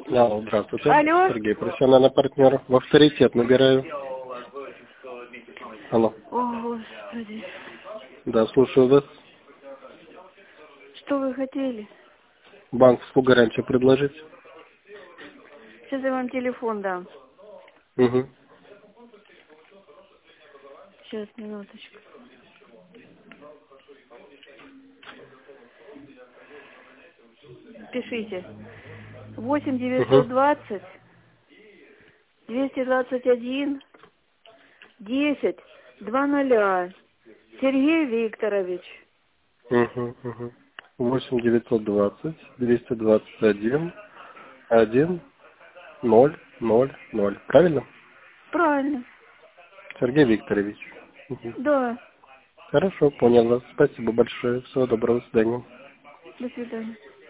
Алло, здравствуйте. Алло. Сергей, профессиональный партнер. В авторитет набираю. Алло. О, Господи. Да, слушаю вас. Что вы хотели? Банковскую гарантию предложить? Сейчас я вам телефон дам. Угу. Сейчас, минуточку. Пишите. 8 Угу. 920 221 10 20. Сергей Викторович. Угу. Угу. 8 920 221 1 0 0 0. Правильно? Правильно. Сергей Викторович. Угу. Да. Хорошо, понял вас. Спасибо большое. Всего доброго, до свидания. До свидания.